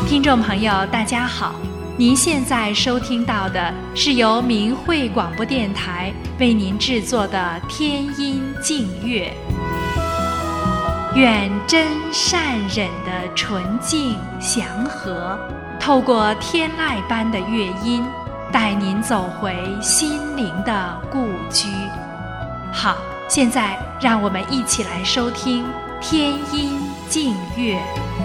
听众朋友大家好，您现在收听到的是由明慧广播电台为您制作的天音净乐。愿真善忍的纯净祥和，透过天籁般的乐音，带您走回心灵的故居。好，现在让我们一起来收听天音净乐。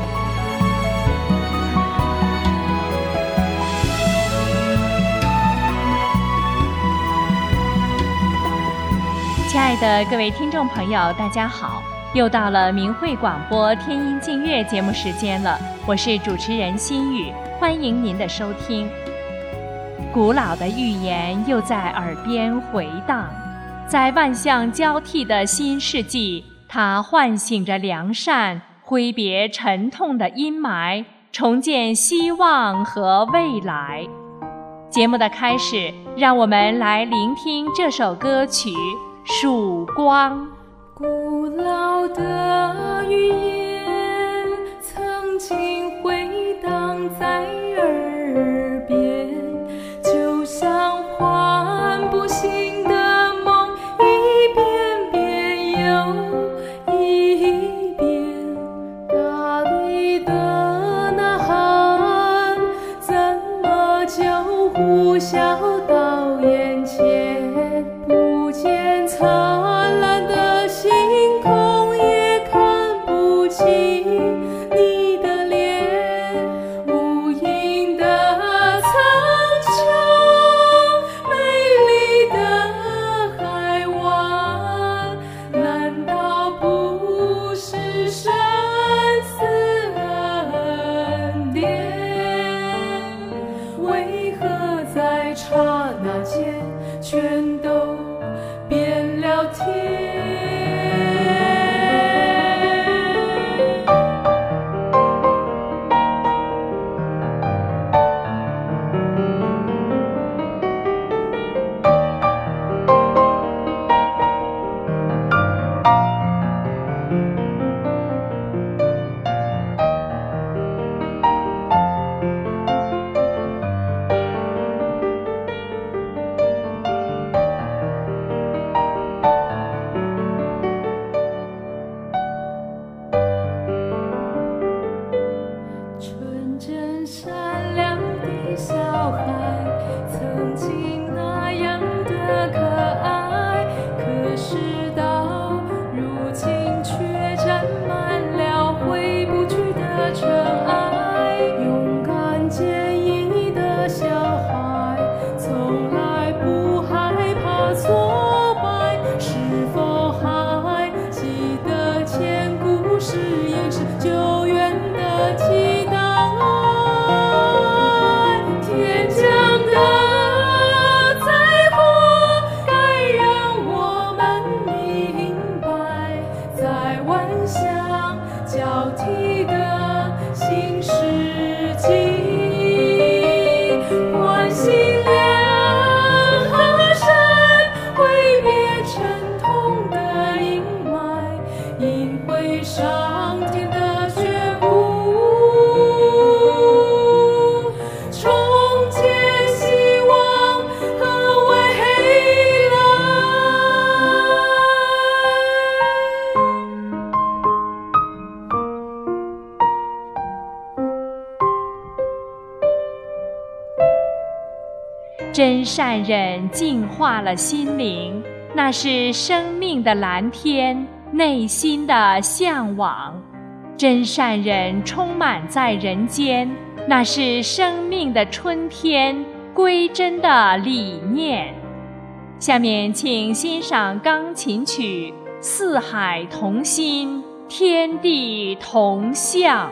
亲爱的各位听众朋友大家好，又到了明慧广播天音净乐节目时间了，我是主持人心雨，欢迎您的收听。古老的寓言又在耳边回荡，在万象交替的新世纪，它唤醒着良善，挥别沉痛的阴霾，重建希望和未来。节目的开始，让我们来聆听这首歌曲《曙光》。 古老的语言曾经回荡在耳边，就像唤不醒的梦，一遍遍又一遍。大地的呐喊怎么就呼啸到眼前，不见灿烂的星空，也看不清你的脸，无垠的苍穹，美丽的海湾，难道不是生死恩典？为何在刹那间全都变了天？纯真善良的小孩，曾经那样的可爱，可是到如今却沾满了回不去的尘埃。勇敢坚毅的小孩，从来不害怕挫败，是否还记得千古誓言是久远的期待？天降的灾祸该让我们明白，在万象交替的新世纪，唤醒良和善，挥别沉痛的阴霾，引回上天的眷顾，重建希望和未来。 真善忍净化了心灵，那是生命的蓝天，内心的向往。真善忍充满在人间，那是生命的春天，归真的理念。下面请欣赏钢琴曲《四海同心，天地同向》。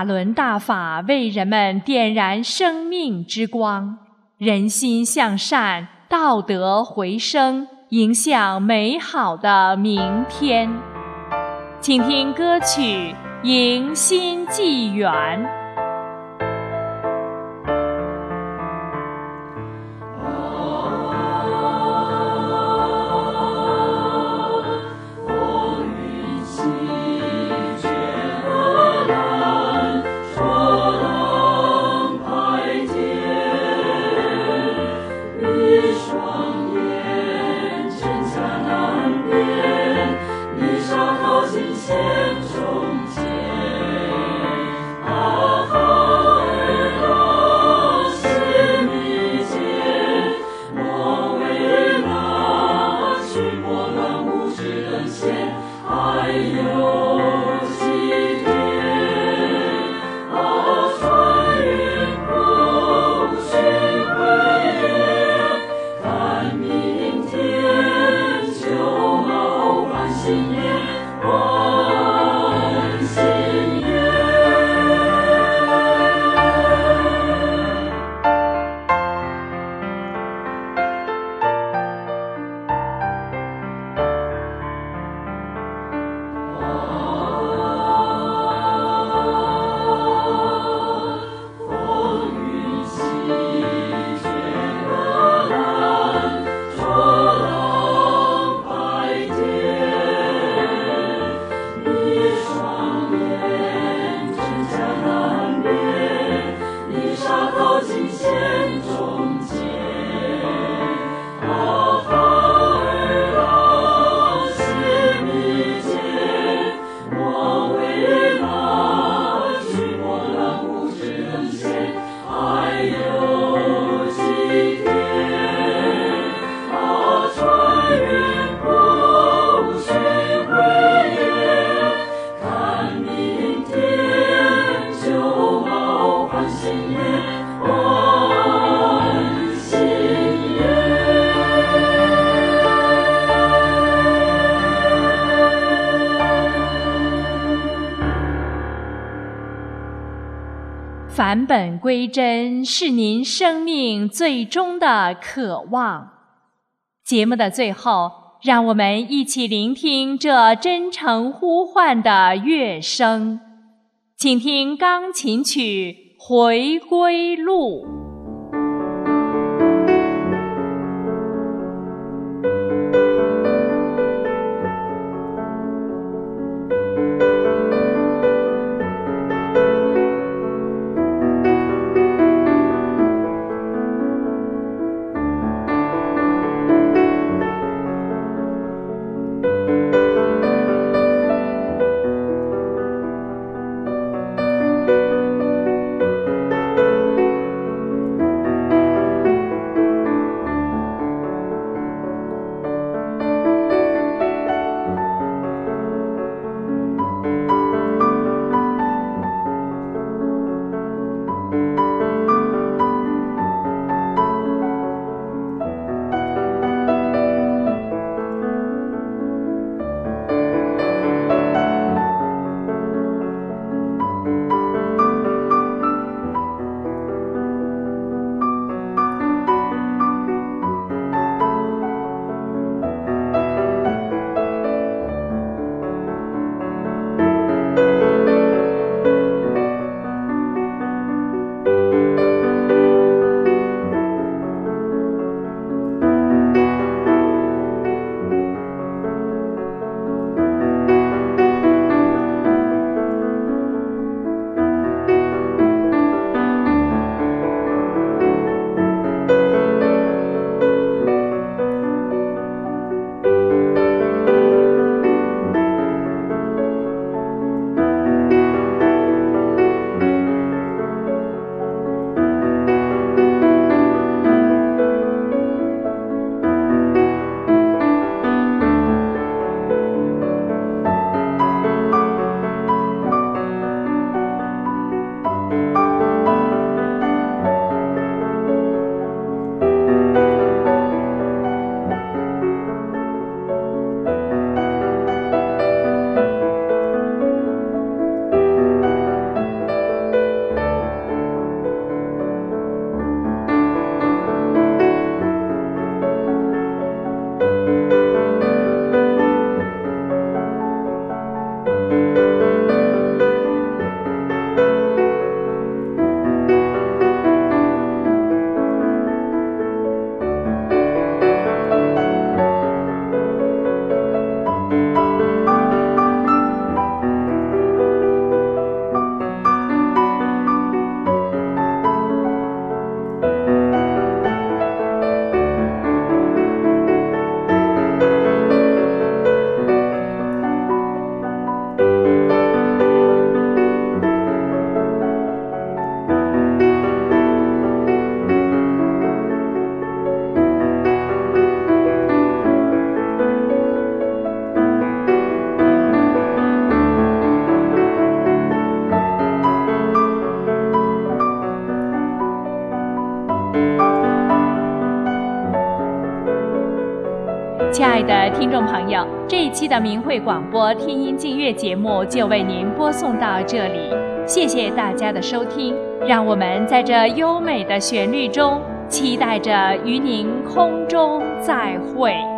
法轮大法为人们点燃生命之光，人心向善，道德回升，迎向美好的明天。请听歌曲《迎新纪元》。返本归真是您生命最终的渴望。节目的最后，让我们一起聆听这真诚呼唤的乐声，请听钢琴曲《回归路》。 亲爱的听众朋友，这一期的明慧广播天音净月节目就为您播送到这里，谢谢大家的收听，让我们在这优美的旋律中期待着与您空中再会。